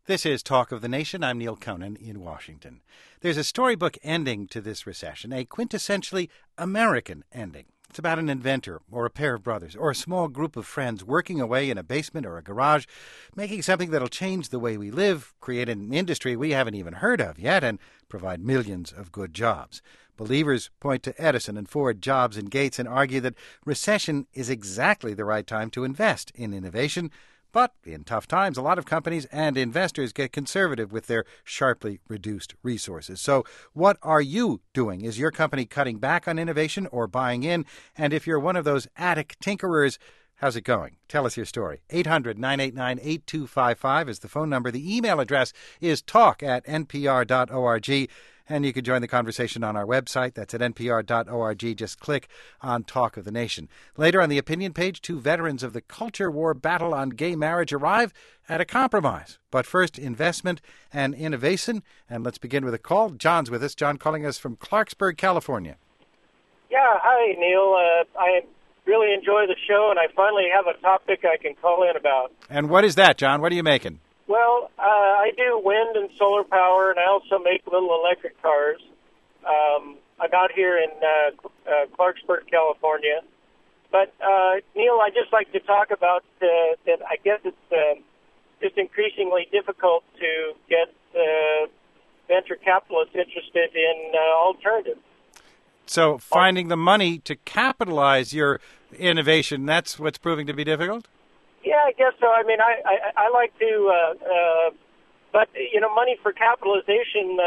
This is Talk of the Nation. I'm Neil Conan in Washington. There's a storybook ending to this recession, a quintessentially American ending. It's about an inventor or a pair of brothers or a small group of friends working away in a basement or a garage, making something that'll change the way we live, create an industry we haven't even heard of yet, and provide millions of good jobs. Believers point to Edison and Ford, Jobs and Gates and argue that recession is exactly the right time to invest in innovation. But in tough times, a lot of companies and investors get conservative with their sharply reduced resources. So what are you doing? Is your company cutting back on innovation or buying in? And if you're one of those attic tinkerers, how's it going? Tell us your story. 800-989-8255 is the phone number. The email address is talk@npr.org. And you can join the conversation on our website. That's at npr.org. Just click on Talk of the Nation. Later on the opinion page, two veterans of the culture war battle on gay marriage arrive at a compromise. But first, investment and innovation. And let's begin with a call. John's with us. John calling us from Clarksburg, California. Yeah, hi, Neil. I really enjoy the show, and I finally have a topic I can call in about. And what is that, John? What are you making? Well, I do wind and solar power, and I also make little electric cars. I'm out here in Clarksburg, California. But, Neil, I'd just like to talk about that I guess it's just increasingly difficult to get venture capitalists interested in alternatives. So finding the money to capitalize your innovation, that's what's proving to be difficult? Yeah, I guess so. I mean, I like to, but, you know, money for capitalization,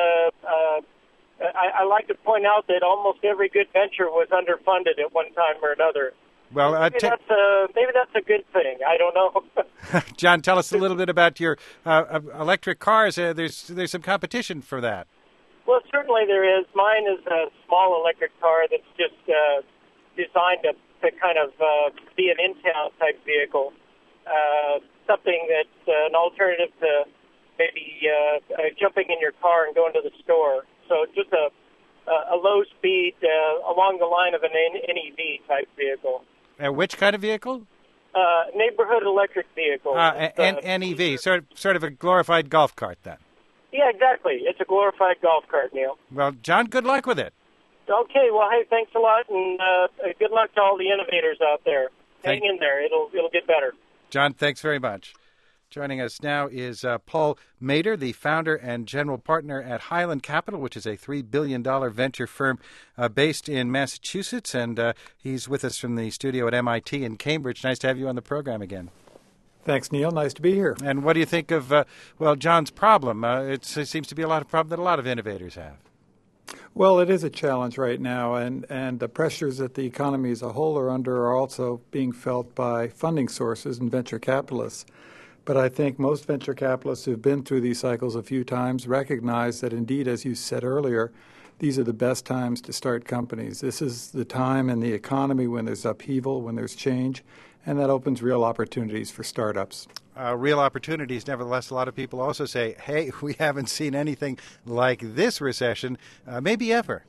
I like to point out that almost every good venture was underfunded at one time or another. Well, maybe that's a good thing. I don't know. John, tell us a little bit about your electric cars. There's some competition for that. Well, certainly there is. Mine is a small electric car that's just designed to kind of be an in-town type vehicle. Something that's an alternative to maybe jumping in your car and going to the store. So just a low speed along the line of an NEV type vehicle. Which kind of vehicle? Neighborhood electric vehicle. NEV, sort of a glorified golf cart then. Yeah, exactly. It's a glorified golf cart, Neil. Well, John, good luck with it. Okay, well, hey, thanks a lot, and good luck to all the innovators out there. Hang in there. It'll get better. John, thanks very much. Joining us now is Paul Mader, the founder and general partner at Highland Capital, which is a $3 billion venture firm based in Massachusetts. And he's with us from the studio at MIT in Cambridge. Nice to have you on the program again. Thanks, Neil. Nice to be here. And what do you think of, John's problem? It seems to be a problem that a lot of innovators have. Well, it is a challenge right now, and the pressures that the economy as a whole are under are also being felt by funding sources and venture capitalists. But I think most venture capitalists who've been through these cycles a few times recognize that indeed, as you said earlier, these are the best times to start companies. This is the time in the economy when there's upheaval, when there's change, and that opens real opportunities for startups. Real opportunities. Nevertheless, a lot of people also say, hey, we haven't seen anything like this recession, maybe ever.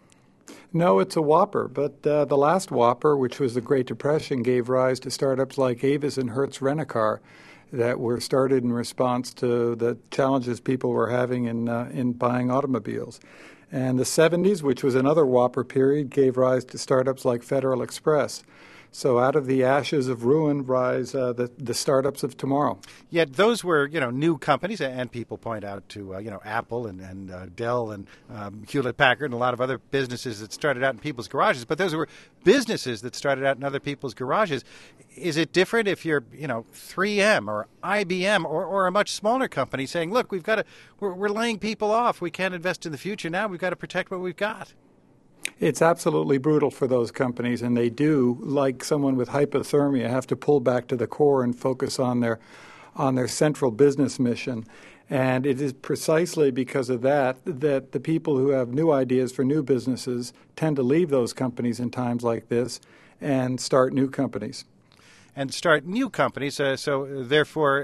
No, it's a whopper. But the last whopper, which was the Great Depression, gave rise to startups like Avis and Hertz Rent-A-Car that were started in response to the challenges people were having in buying automobiles. And the 70s, which was another whopper period, gave rise to startups like Federal Express. So out of the ashes of ruin rise the startups of tomorrow. Yet those were, new companies, and people point out to, Apple and Dell and Hewlett-Packard and a lot of other businesses that started out in people's garages. But those were businesses that started out in other people's garages. Is it different if you're, 3M or IBM or a much smaller company saying, look, we're laying people off. We can't invest in the future now. We've got to protect what we've got. It's absolutely brutal for those companies, and they do, like someone with hypothermia, have to pull back to the core and focus on their central business mission. And it is precisely because of that the people who have new ideas for new businesses tend to leave those companies in times like this and start new companies. And start new companies. So therefore,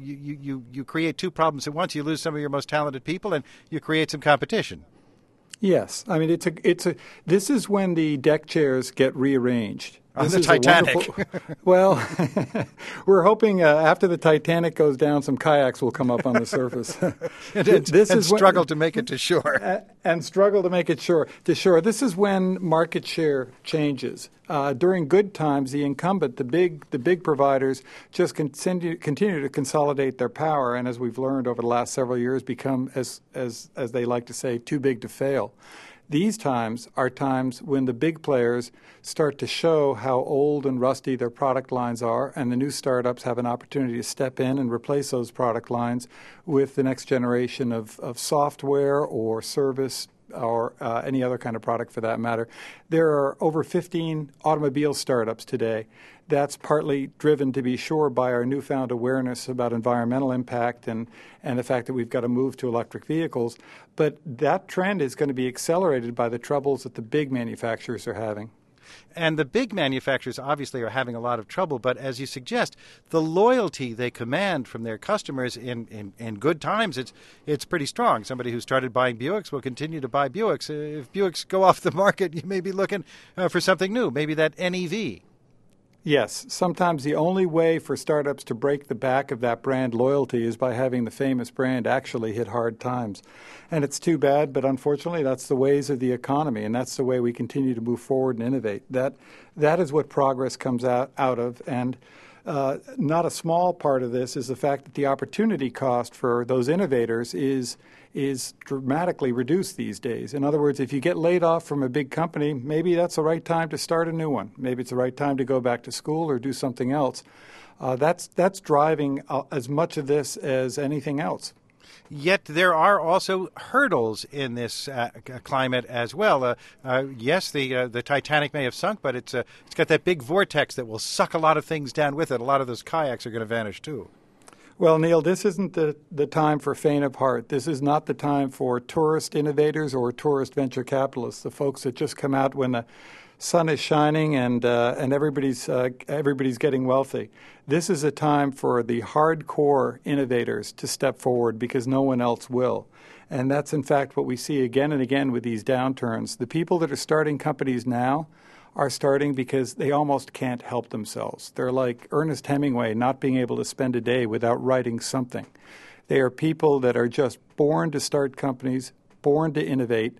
you create two problems at once. You lose some of your most talented people, and you create some competition. Yes, I mean this is when the deck chairs get rearranged. On This the is a Titanic. wonderful- well, we're hoping after the Titanic goes down, some kayaks will come up on the surface. and struggle to make it to shore. And struggle to make it to shore. This is when market share changes. During good times, the incumbent, the big providers, just continue to consolidate their power, and as we've learned over the last several years, become as they like to say, too big to fail. These times are times when the big players start to show how old and rusty their product lines are, and the new startups have an opportunity to step in and replace those product lines with the next generation of software or service or any other kind of product for that matter. There are over 15 automobile startups today. That's partly driven, to be sure, by our newfound awareness about environmental impact and the fact that we've got to move to electric vehicles. But that trend is going to be accelerated by the troubles that the big manufacturers are having. And the big manufacturers obviously are having a lot of trouble, but as you suggest, the loyalty they command from their customers in good times, it's pretty strong. Somebody who started buying Buicks will continue to buy Buicks. If Buicks go off the market, you may be looking for something new, maybe that NEV. Yes, sometimes the only way for startups to break the back of that brand loyalty is by having the famous brand actually hit hard times. And it's too bad, but unfortunately that's the ways of the economy, and that's the way we continue to move forward and innovate. That is what progress comes out of, and not a small part of this is the fact that the opportunity cost for those innovators is dramatically reduced these days. In other words, if you get laid off from a big company, maybe that's the right time to start a new one. Maybe it's the right time to go back to school or do something else. That's driving as much of this as anything else. Yet there are also hurdles in this climate as well. Yes, the Titanic may have sunk, but it's got that big vortex that will suck a lot of things down with it. A lot of those kayaks are going to vanish too. Well, Neil, this isn't the time for faint of heart. This is not the time for tourist innovators or tourist venture capitalists, the folks that just come out when the sun is shining and everybody's getting wealthy. This is a time for the hardcore innovators to step forward because no one else will. And that's, in fact, what we see again and again with these downturns. The people that are starting companies now are starting because they almost can't help themselves. They're like Ernest Hemingway not being able to spend a day without writing something. They are people that are just born to start companies, born to innovate,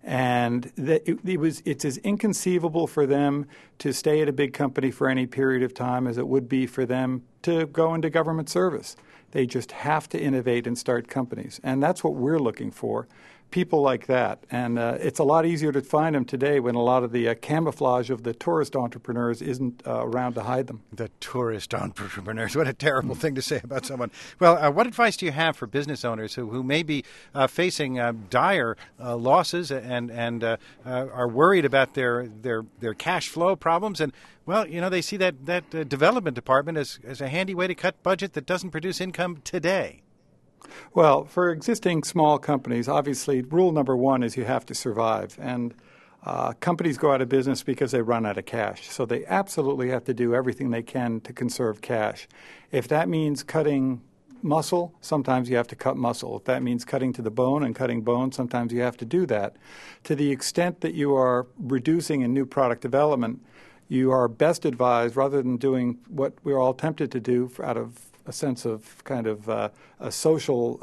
and it's as inconceivable for them to stay at a big company for any period of time as it would be for them to go into government service. They just have to innovate and start companies, and that's what we're looking for. People like that. And it's a lot easier to find them today when a lot of the camouflage of the tourist entrepreneurs isn't around to hide them. The tourist entrepreneurs. What a terrible thing to say about someone. Well, what advice do you have for business owners who may be facing dire losses and are worried about their cash flow problems? And, well, you know, they see that development department as a handy way to cut budget that doesn't produce income today. Well, for existing small companies, obviously, rule number one is you have to survive. And companies go out of business because they run out of cash. So they absolutely have to do everything they can to conserve cash. If that means cutting muscle, sometimes you have to cut muscle. If that means cutting to the bone and cutting bone, sometimes you have to do that. To the extent that you are reducing in new product development, you are best advised, rather than doing what we're all tempted to do out of a sense of kind of a social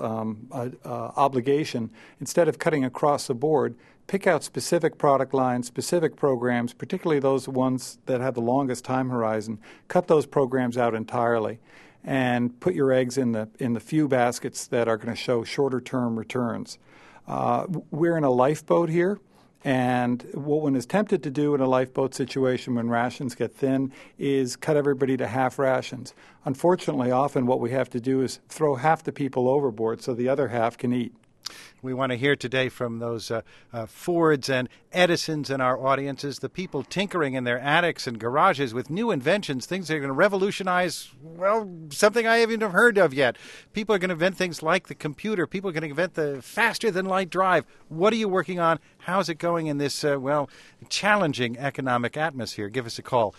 obligation, instead of cutting across the board, pick out specific product lines, specific programs, particularly those ones that have the longest time horizon. Cut those programs out entirely and put your eggs in the few baskets that are going to show shorter-term returns. We're in a lifeboat here. And what one is tempted to do in a lifeboat situation when rations get thin is cut everybody to half rations. Unfortunately, often what we have to do is throw half the people overboard so the other half can eat. We want to hear today from those Fords and Edisons in our audiences, the people tinkering in their attics and garages with new inventions, things that are going to revolutionize, well, something I haven't even heard of yet. People are going to invent things like the computer. People are going to invent the faster-than-light drive. What are you working on? How's it going in this, challenging economic atmosphere? Give us a call,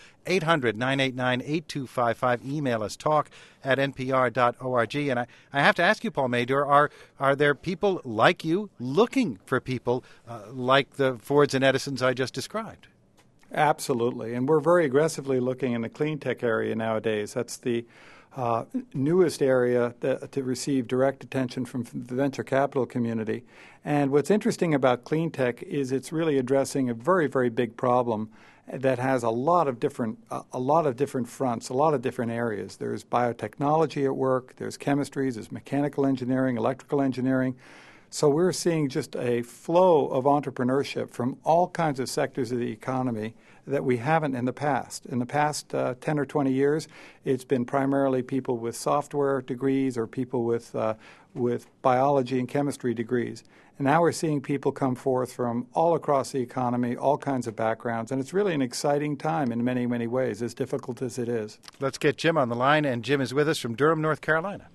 800-989-8255. Email us, talk@npr.org. And I have to ask you, Paul Meador, are there people like you looking for people like the Fords and Edisons I just described? Absolutely. And we're very aggressively looking in the clean tech area nowadays. That's the newest area to receive direct attention from the venture capital community. And what's interesting about clean tech is it's really addressing a very, very big problem that has a lot of different fronts, a lot of different areas. There's biotechnology at work, there's chemistries, there's mechanical engineering, electrical engineering. So we're seeing just a flow of entrepreneurship from all kinds of sectors of the economy that we haven't in the past. In the past 10 or 20 years, it's been primarily people with software degrees or people with biology and chemistry degrees. And now we're seeing people come forth from all across the economy, all kinds of backgrounds, and it's really an exciting time in many, many ways, as difficult as it is. Let's get Jim on the line, and Jim is with us from Durham, North Carolina.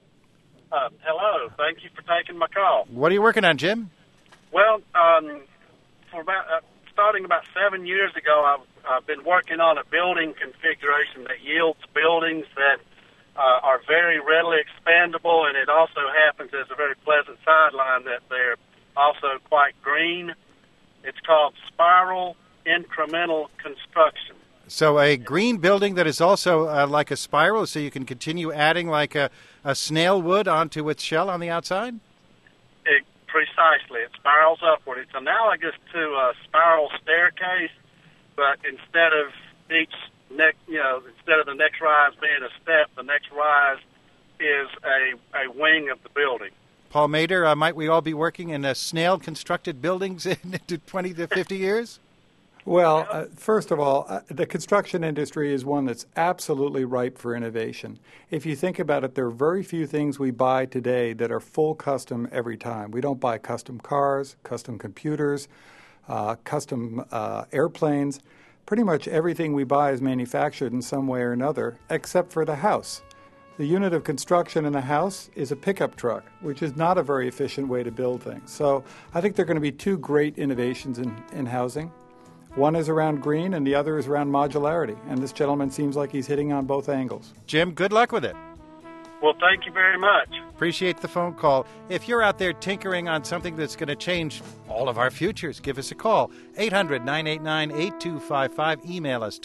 Hello. Thank you for taking my call. What are you working on, Jim? Well, starting about 7 years ago, I've been working on a building configuration that yields buildings that are very readily expandable, and it also happens as a very pleasant sideline that they're also quite green. It's called spiral incremental construction. So a green building that is also like a spiral, so you can continue adding like a snail would onto its shell on the outside? Precisely. It spirals upward. It's analogous to a spiral staircase, but instead of instead of the next rise being a step, the next rise is a wing of the building. Paul Mader, might we all be working in snail-constructed buildings in 20 to 50 years? Well, first of all, the construction industry is one that's absolutely ripe for innovation. If you think about it, there are very few things we buy today that are full custom every time. We don't buy custom cars, custom computers, custom airplanes. Pretty much everything we buy is manufactured in some way or another, except for the house. The unit of construction in the house is a pickup truck, which is not a very efficient way to build things. So I think there are going to be two great innovations in housing. One is around green and the other is around modularity. And this gentleman seems like he's hitting on both angles. Jim, good luck with it. Well, thank you very much. Appreciate the phone call. If you're out there tinkering on something that's going to change all of our futures, give us a call. 800-989-8255. Email us,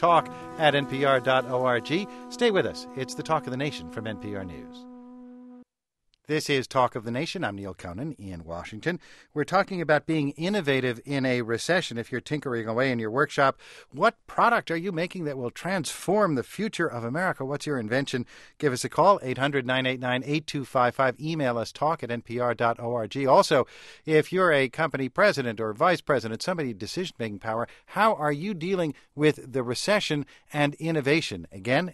talk@npr.org. Stay with us. It's the Talk of the Nation from NPR News. This is Talk of the Nation. I'm Neil Conan in Washington. We're talking about being innovative in a recession. If you're tinkering away in your workshop, what product are you making that will transform the future of America? What's your invention? Give us a call, 800-989-8255. Email us, talk@npr.org. Also, if you're a company president or vice president, somebody with decision-making power, how are you dealing with the recession and innovation? Again,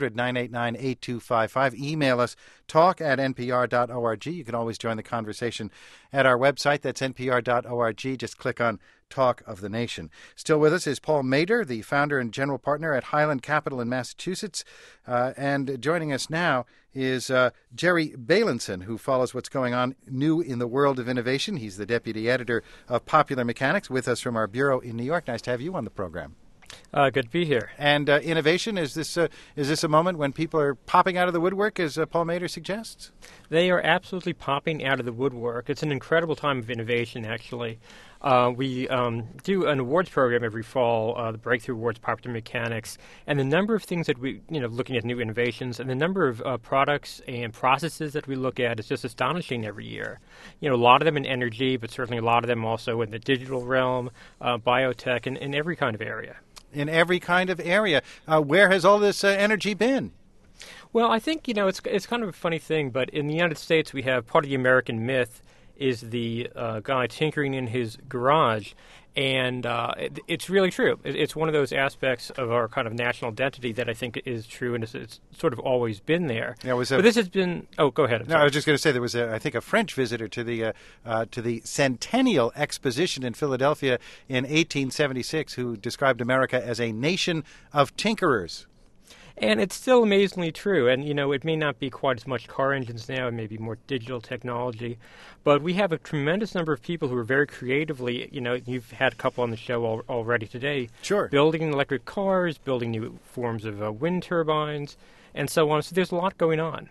800-989-8255. Email us, talk@npr.org. You can always join the conversation at our website. That's npr.org. Just click on Talk of the Nation. Still with us is Paul Mader, the founder and general partner at Highland Capital in Massachusetts. And joining us now is Jerry Bailenson, who follows what's going on new in the world of innovation. He's the deputy editor of Popular Mechanics, with us from our bureau in New York. Nice to have you on the program. Good to be here. And innovation, is this a moment when people are popping out of the woodwork, as Paul Mader suggests? They are absolutely popping out of the woodwork. It's an incredible time of innovation, actually. We do an awards program every fall, the Breakthrough Awards, Popular Mechanics, and the number of things that we, looking at new innovations, and the number of products and processes that we look at is just astonishing every year. A lot of them in energy, but certainly a lot of them also in the digital realm, biotech, and in every kind of area. In every kind of area. Where has all this energy been? Well, I think, it's kind of a funny thing, but in the United States, we have part of the American myth is the guy tinkering in his garage, and it's really true. It's one of those aspects of our kind of national identity that I think is true, and it's sort of always been there. Yeah, but this has been... Oh, go ahead. No, I was just going to say there was, I think, a French visitor to the Centennial Exposition in Philadelphia in 1876 who described America as a nation of tinkerers. And it's still amazingly true. And, it may not be quite as much car engines now. It may be more digital technology. But we have a tremendous number of people who are very creatively, you've had a couple on the show already today. Sure. Building electric cars, building new forms of wind turbines, and so on. So there's a lot going on.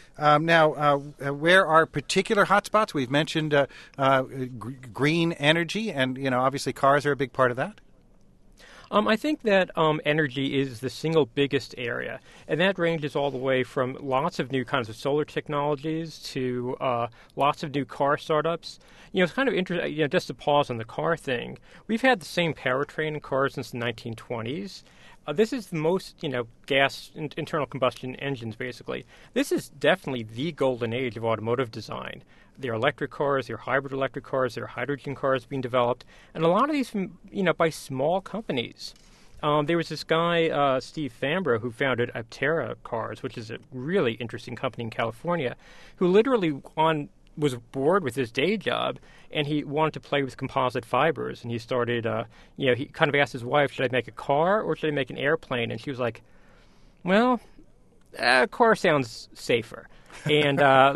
Now, where are particular hotspots? We've mentioned green energy, and, obviously cars are a big part of that. I think that energy is the single biggest area, and that ranges all the way from lots of new kinds of solar technologies to lots of new car startups. It's kind of interesting, just to pause on the car thing. We've had the same powertrain in cars since the 1920s. This is the most, gas internal combustion engines, basically. This is definitely the golden age of automotive design. There are electric cars, there are hybrid electric cars, there are hydrogen cars being developed, and a lot of these, by small companies. There was this guy, Steve Fambro, who founded Aptera Cars, which is a really interesting company in California, who literally was bored with his day job, and he wanted to play with composite fibers. And he started, he kind of asked his wife, should I make a car or should I make an airplane? And she was like, well, a car sounds safer. And,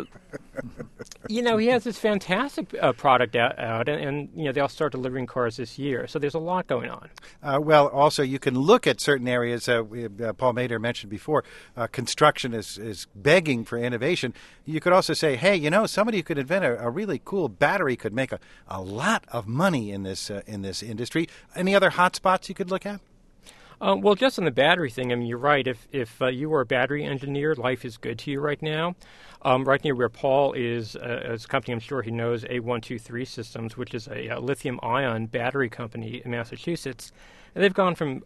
he has this fantastic product out and they'll start delivering cars this year. So there's a lot going on. Well, also, you can look at certain areas. Paul Maeder mentioned before, construction is begging for innovation. You could also say, hey, somebody who could invent a really cool battery could make a lot of money in this industry. Any other hot spots you could look at? Well, just on the battery thing, you're right. If you are a battery engineer, life is good to you right now. Right near where Paul is a company I'm sure he knows, A123 Systems, which is a lithium-ion battery company in Massachusetts. And they've gone from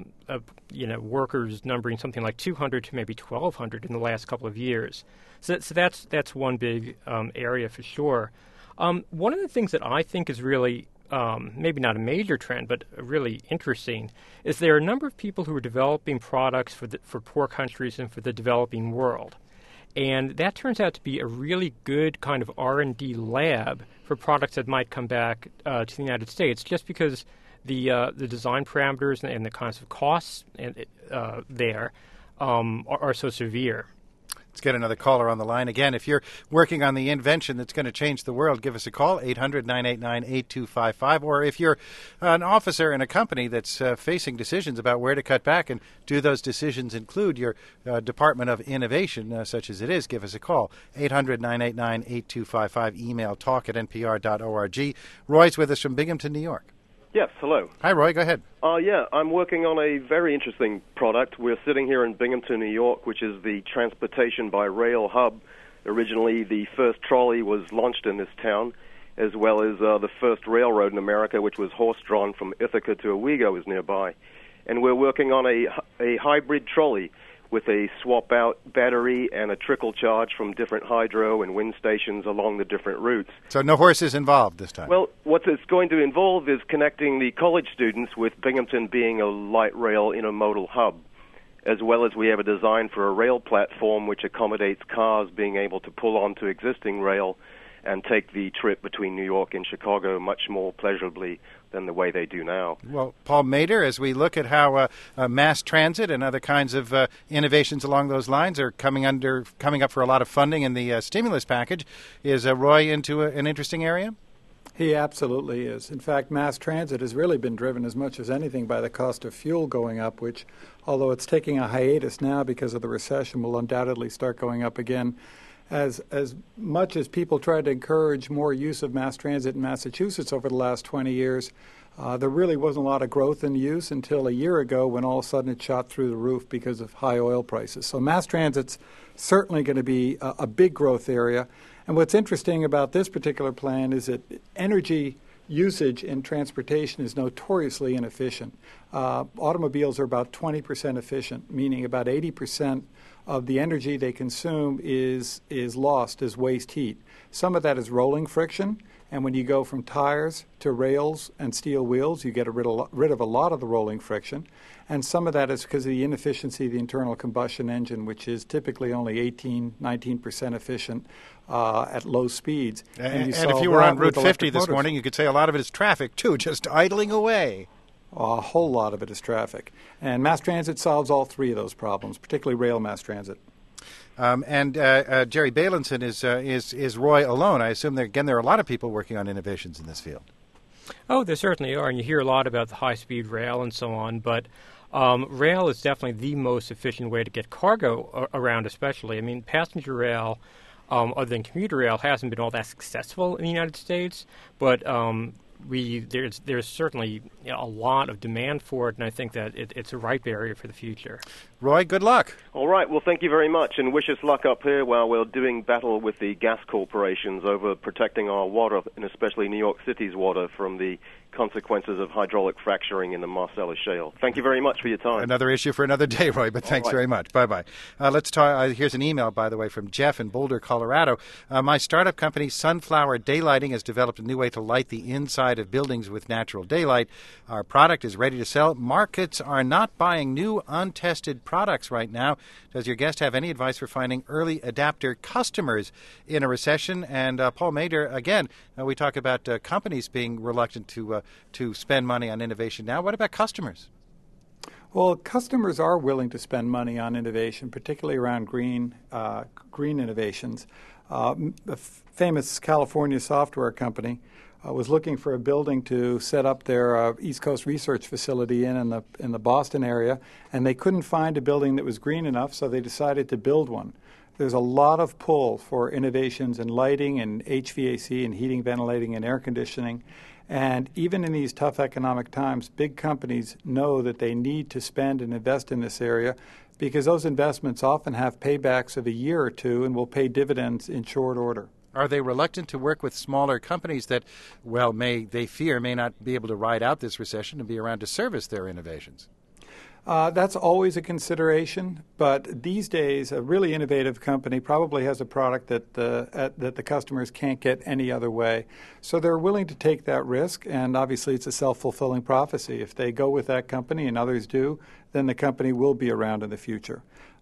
workers numbering something like 200 to maybe 1,200 in the last couple of years. So that's one big area for sure. One of the things that I think is really maybe not a major trend, but really interesting, is there are a number of people who are developing products for poor countries and for the developing world. And that turns out to be a really good kind of R&D lab for products that might come back to the United States, just because the design parameters and the kinds of costs there are so severe. Let's get another caller on the line. Again, if you're working on the invention that's going to change the world, give us a call, 800-989-8255. Or if you're an officer in a company that's facing decisions about where to cut back, and do those decisions include your Department of Innovation, such as it is, give us a call, 800-989-8255. Email talk@npr.org. Roy's with us from Binghamton, New York. Yes, hello. Hi, Roy. Go ahead. I'm working on a very interesting product. We're sitting here in Binghamton, New York, which is the transportation by rail hub. Originally, the first trolley was launched in this town, as well as the first railroad in America, which was horse-drawn from Ithaca to Owego, is nearby. And we're working on a hybrid trolley with a swap-out battery and a trickle charge from different hydro and wind stations along the different routes. So no horses involved this time? Well, what it's going to involve is connecting the college students, with Binghamton being a light rail intermodal hub, as well as we have a design for a rail platform which accommodates cars being able to pull onto existing rail and take the trip between New York and Chicago much more pleasurably than the way they do now. Well, Paul Maeder, as we look at how mass transit and other kinds of innovations along those lines are coming up for a lot of funding in the stimulus package, is Roy into an interesting area? He absolutely is. In fact, mass transit has really been driven as much as anything by the cost of fuel going up, which, although it's taking a hiatus now because of the recession, will undoubtedly start going up again. As much as people tried to encourage more use of mass transit in Massachusetts over the last 20 years, there really wasn't a lot of growth in use until a year ago, when all of a sudden it shot through the roof because of high oil prices. So mass transit's certainly going to be a big growth area. And what's interesting about this particular plan is that energy usage in transportation is notoriously inefficient. Automobiles are about 20% efficient, meaning about 80% of the energy they consume is lost as waste heat. Some of that is rolling friction, and when you go from tires to rails and steel wheels, you get rid of a lot of the rolling friction. And some of that is because of the inefficiency of the internal combustion engine, which is typically only 19% efficient at low speeds. And if you were on Route 50 this morning, you could say a lot of it is traffic, too, just idling away. A whole lot of it is traffic. And mass transit solves all three of those problems, particularly rail mass transit. And Jerry Bailenson is Roy alone. I assume there are a lot of people working on innovations in this field. Oh, there certainly are, and you hear a lot about the high-speed rail and so on, but rail is definitely the most efficient way to get cargo around, especially. I mean, passenger rail, other than commuter rail, hasn't been all that successful in the United States, but there's certainly a lot of demand for it, and I think that it's a ripe area for the future. Roy, good luck. All right. Well, thank you very much, and wish us luck up here while we're doing battle with the gas corporations over protecting our water, and especially New York City's water, from the consequences of hydraulic fracturing in the Marcellus Shale. Thank you very much for your time. Another issue for another day, Roy, but thanks very much. Bye-bye. Let's talk. Here's an email, by the way, from Jeff in Boulder, Colorado. My startup company, Sunflower Daylighting, has developed a new way to light the inside of buildings with natural daylight. Our product is ready to sell. Markets are not buying new, untested products right now. Does your guest have any advice for finding early adapter customers in a recession? And Paul Mader, again, we talk about companies being reluctant to spend money on innovation now. What about customers? Well, customers are willing to spend money on innovation, particularly around green innovations. A famous California software company was looking for a building to set up their East Coast research facility in the Boston area, and they couldn't find a building that was green enough, so they decided to build one. There's a lot of pull for innovations in lighting and HVAC and heating, ventilating, and air conditioning. And even in these tough economic times, big companies know that they need to spend and invest in this area because those investments often have paybacks of a year or two and will pay dividends in short order. Are they reluctant to work with smaller companies that, they fear may not be able to ride out this recession and be around to service their innovations? That's always a consideration, but these days a really innovative company probably has a product that the customers can't get any other way. So they're willing to take that risk, and obviously it's a self-fulfilling prophecy. If they go with that company and others do, then the company will be around in the future.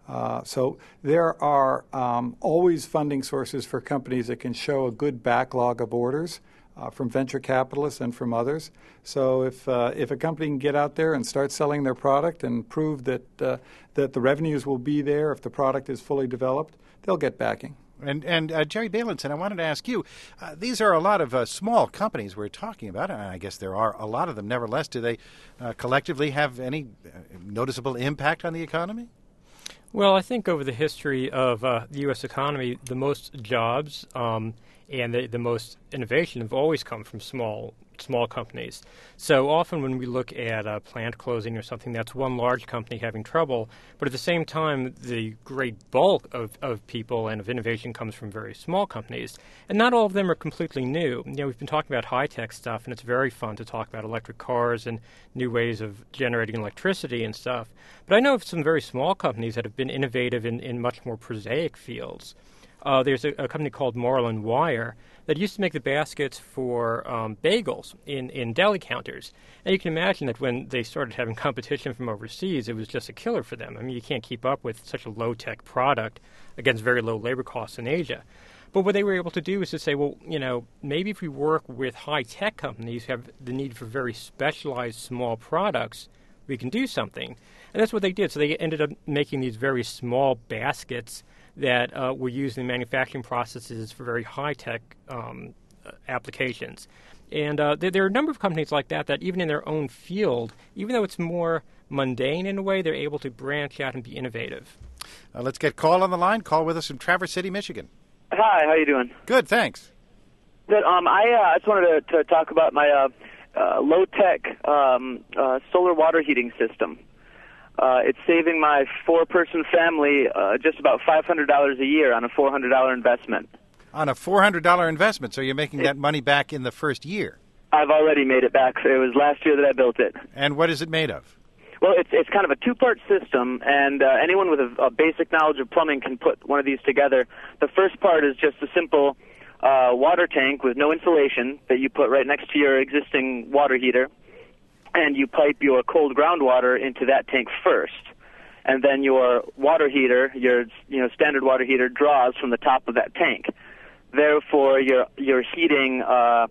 So there are always funding sources for companies that can show a good backlog of orders from venture capitalists and from others. So if a company can get out there and start selling their product and prove that the revenues will be there if the product is fully developed, they'll get backing. And Jerry Bailenson, I wanted to ask you, these are a lot of small companies we're talking about, and I guess there are a lot of them. Nevertheless, do they collectively have any noticeable impact on the economy? Well, I think over the history of the U.S. economy, the most jobs and the most innovation have always come from small companies. So often when we look at a plant closing or something, that's one large company having trouble, but at the same time, the great bulk of people and of innovation comes from very small companies. And not all of them are completely new. We've been talking about high-tech stuff, and it's very fun to talk about electric cars and new ways of generating electricity and stuff. But I know of some very small companies that have been innovative in much more prosaic fields. There's a company called Marlin Wire that used to make the baskets for bagels in deli counters. And you can imagine that when they started having competition from overseas, it was just a killer for them. I mean, you can't keep up with such a low-tech product against very low labor costs in Asia. But what they were able to do is to say, well, maybe if we work with high-tech companies who have the need for very specialized small products, we can do something. And that's what they did. So they ended up making these very small baskets that were used in manufacturing processes for very high-tech applications. And there are a number of companies like that even in their own field, even though it's more mundane in a way, they're able to branch out and be innovative. Let's get Call on the line. Call with us from Traverse City, Michigan. Hi, how you doing? Good, thanks. Good. I just wanted to talk about my low-tech solar water heating system. It's saving my four-person family just about $500 a year on a $400 investment. On a $400 investment, so you're making that money back in the first year? I've already made it back. It was last year that I built it. And what is it made of? Well, it's kind of a two-part system, and anyone with a basic knowledge of plumbing can put one of these together. The first part is just a simple water tank with no insulation that you put right next to your existing water heater. And you pipe your cold groundwater into that tank first, and then your water heater, your standard water heater, draws from the top of that tank. Therefore, you're heating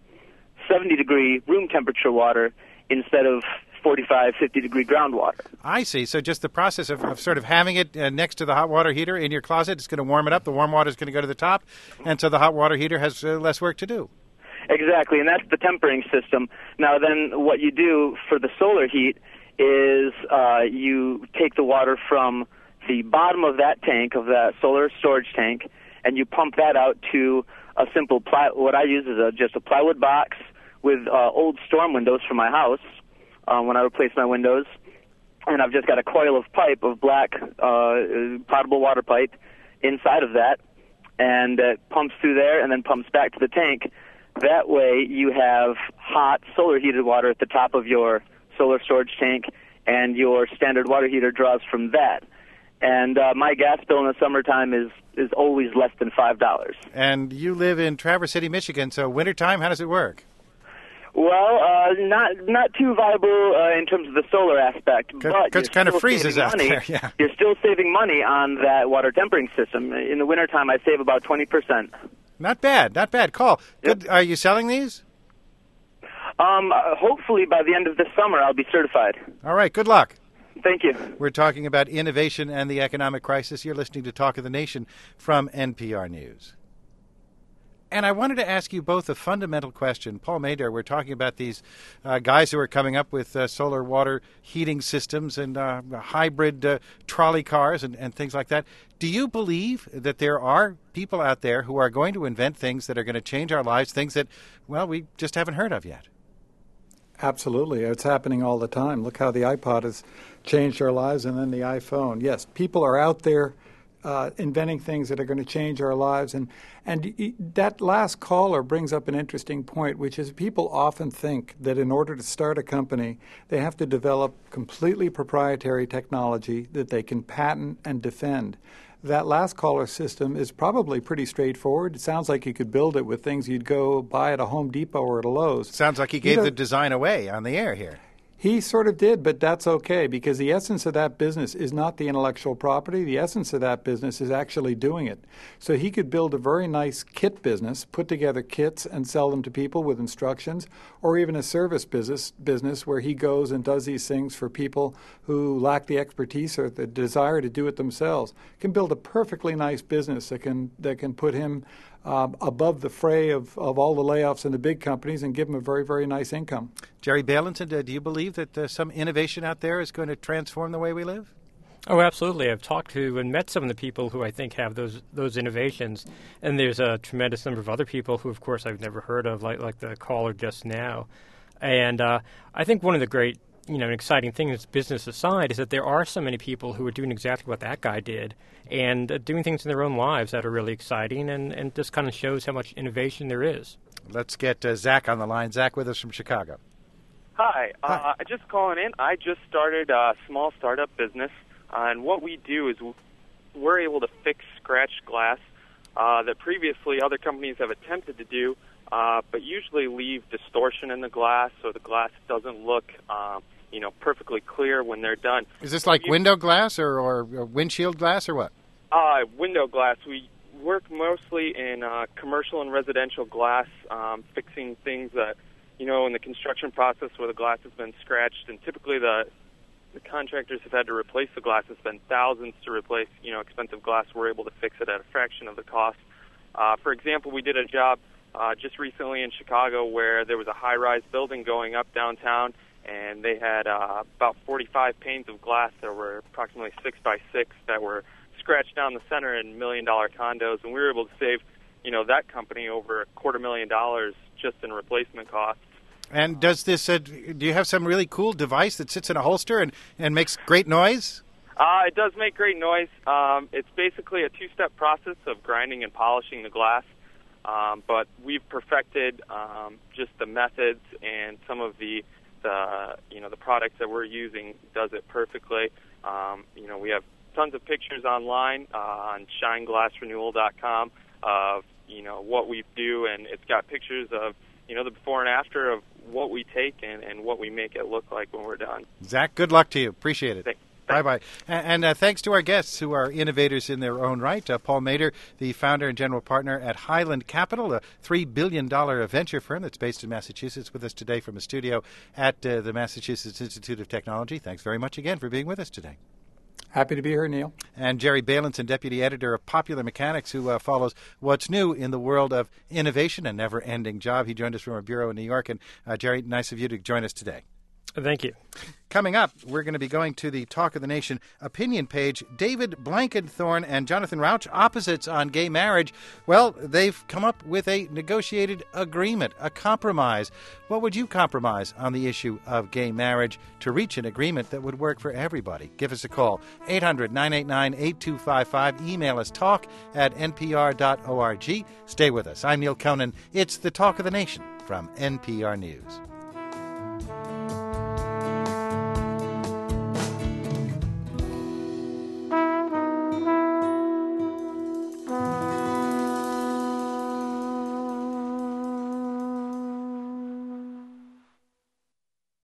70-degree room temperature water instead of 45, 50-degree groundwater. I see. So just the process of sort of having it next to the hot water heater in your closet, it's going to warm it up. The warm water is going to go to the top, and so the hot water heater has less work to do. Exactly, and that's the tempering system. Now then, what you do for the solar heat is you take the water from the bottom of that tank, of that solar storage tank, and you pump that out to a simple what I use is just a plywood box with old storm windows from my house when I replace my windows. And I've just got a coil of pipe, of black potable water pipe inside of that, and it pumps through there and then pumps back to the tank. That way you have hot solar heated water at the top of your solar storage tank, and your standard water heater draws from that. And my gas bill in the summertime is always less than $5. And you live in Traverse City, Michigan, so wintertime, how does it work? Well, not too viable in terms of the solar aspect, but it kind of freezes out there. Yeah. You're still saving money on that water tempering system. In the wintertime, I save about 20%. Not bad, not bad. Call. Good. Yep. Are you selling these? Hopefully by the end of this summer, I'll be certified. All right, good luck. Thank you. We're talking about innovation and the economic crisis. You're listening to Talk of the Nation from NPR News. And I wanted to ask you both a fundamental question. Paul Mader, we're talking about these guys who are coming up with solar water heating systems and hybrid trolley cars and things like that. Do you believe that there are people out there who are going to invent things that are going to change our lives, things that, well, we just haven't heard of yet? Absolutely. It's happening all the time. Look how the iPod has changed our lives, and then the iPhone. Yes, people are out there inventing things that are going to change our lives. And that last caller brings up an interesting point, which is people often think that in order to start a company, they have to develop completely proprietary technology that they can patent and defend. That last caller system is probably pretty straightforward. It sounds like you could build it with things you'd go buy at a Home Depot or at a Lowe's. Sounds like he gave the design away on the air here. He sort of did, but that's okay, because the essence of that business is not the intellectual property. The essence of that business is actually doing it. So he could build a very nice kit business, put together kits and sell them to people with instructions, or even a service business where he goes and does these things for people who lack the expertise or the desire to do it themselves. Can build a perfectly nice business that can put him above the fray of all the layoffs in the big companies and give them a very, very nice income. Jerry Bailenson, do you believe that some innovation out there is going to transform the way we live? Oh, absolutely. I've talked to and met some of the people who I think have those innovations, and there's a tremendous number of other people who, of course, I've never heard of, like the caller just now. And I think one of the great exciting things, business aside, is that there are so many people who are doing exactly what that guy did and doing things in their own lives that are really exciting and just kind of shows how much innovation there is. Let's get Zach on the line. Zach with us from Chicago. Hi. Just calling in. I just started a small startup business, and what we do is we're able to fix scratched glass that previously other companies have attempted to do, but usually leave distortion in the glass, so the glass doesn't look perfectly clear when they're done. Is this like window glass or windshield glass or what? Window glass. We work mostly in commercial and residential glass, fixing things that, in the construction process where the glass has been scratched, and typically the contractors have had to replace the glass. It's been thousands to replace, expensive glass. We're able to fix it at a fraction of the cost. For example, we did a job just recently in Chicago where there was a high-rise building going up downtown, and they had about 45 panes of glass that were approximately 6 by 6 that were scratched down the center in $1 million condos, and we were able to save, that company over $250,000 just in replacement costs. And does this? Do you have some really cool device that sits in a holster and makes great noise? It does make great noise. It's basically a two-step process of grinding and polishing the glass, but we've perfected just the methods, and some of the products that we're using does it perfectly. We have tons of pictures online on shineglassrenewal.com of what we do, and it's got pictures of the before and after of what we take and what we make it look like when we're done. Zach, good luck to you. Appreciate it. Thanks. Bye-bye. And thanks to our guests who are innovators in their own right. Paul Mader, the founder and general partner at Highland Capital, a $3 billion venture firm that's based in Massachusetts, with us today from a studio at the Massachusetts Institute of Technology. Thanks very much again for being with us today. Happy to be here, Neil. And Jerry Bailenson, deputy editor of Popular Mechanics, who follows what's new in the world of innovation, a never-ending job. He joined us from our bureau in New York. And Jerry, nice of you to join us today. Thank you. Coming up, we're going to be going to the Talk of the Nation opinion page. David Blankenthorn and Jonathan Rauch, opposites on gay marriage. Well, they've come up with a negotiated agreement, a compromise. What would you compromise on the issue of gay marriage to reach an agreement that would work for everybody? Give us a call, 800-989-8255. Email us, talk@npr.org. Stay with us. I'm Neil Conan. It's the Talk of the Nation from NPR News.